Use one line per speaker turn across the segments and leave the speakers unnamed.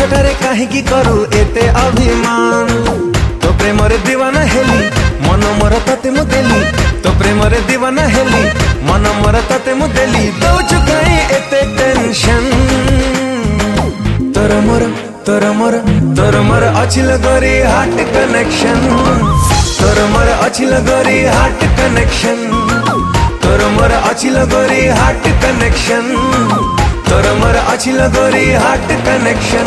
मिछटारे काहींकी करू एते अभिमान। तो प्रेम रे दीवाना हेली मन मोर तते मु देली, तो प्रेम रे दीवाना हेली मन मोर तते मु देली। दौचु काई एते टेंशन तोर मोर तोर मोर तोर मोर अछिल गोरी हार्ट कनेक्शन, तोर मोर अछिल गोरी हार्ट कनेक्शन, तोर मोर अछिल गोरी हार्ट कनेक्शन, तोर मोर अछिल गोरी हार्ट कनेक्शन।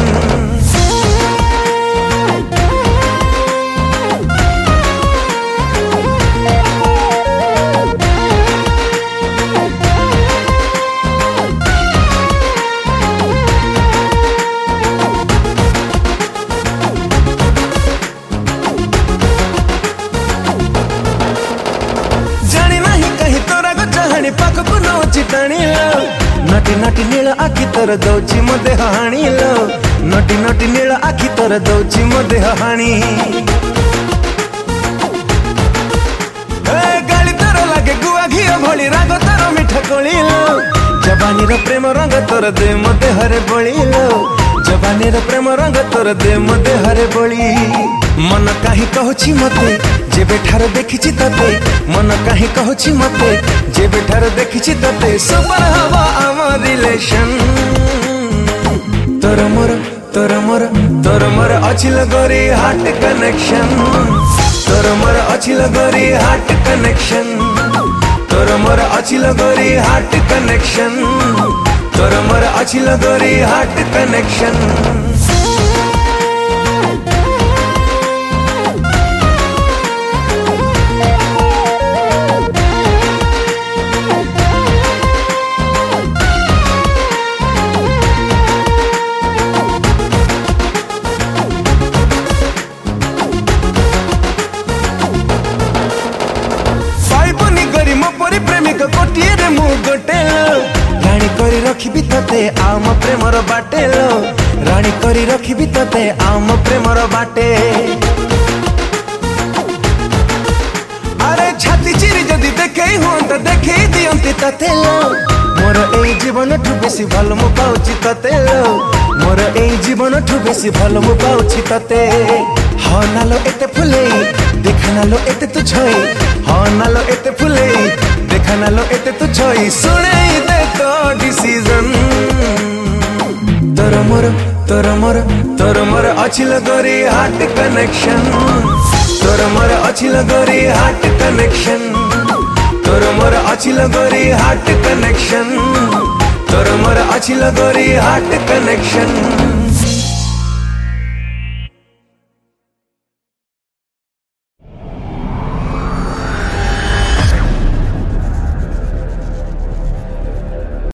पाखकु नौची टाणीलो नटी नटी नील आखि तोर दौची मो देह हाणीलो, नटी नटी नील आखि तोर दौची मो देह हाणी। गाली तोर लागे गुआ घिओ भली राग तोर मिठा कोळीलो, जवानी रो प्रेम रंग तोर दे मो देहरे बोळीलो, जवानी रो प्रेम रंग तोर दे मो देहरे बोळी। मन काहे कहूची मते जेबे ठार देखिछि तते, मन काहे कहूची मते जेबे ठार देखिछि तते। सुपर हवा आवर रिलेशन तोर मोर तोर मोर तोर मोर अछिल गोरी हार्ट कनेक्शन, तोर मोर अछिल गोरी हार्ट कनेक्शन, तोर मोर अछिल गोरी हार्ट कनेक्शन, तोर मोर अछिल गोरी हार्ट कनेक्शन। प्रेमिक गोटे रे मु गोटेलो राणी करी रखिबी तते आम प्रेमर बाटेलो, राणी करी रखिबी तते आम प्रेमर बाटे। अरे छाती चिरी जदि देखई हुंता देखई दियंती ततेलो, मोर एई जीवन ठु बेसी भल मु पाउची ततेलो, मोर एई जीवन ठु बेसी भल मु पाउची तते। हा नालो एते फुलेई देखा नालो एते तु छई, हा नालो एते फुलेई देखा नालो एते तु छई। सुने दे तो डिसीजन तोर मोर तोर मोर तोर मोर अछिल गोरी हार्ट कनेक्शन, तोर मोर अछिल गोरी हार्ट कनेक्शन, तोर मोर अछिल गोरी हार्ट कनेक्शन, तोर मोर अछिल गोरी हार्ट कनेक्शन।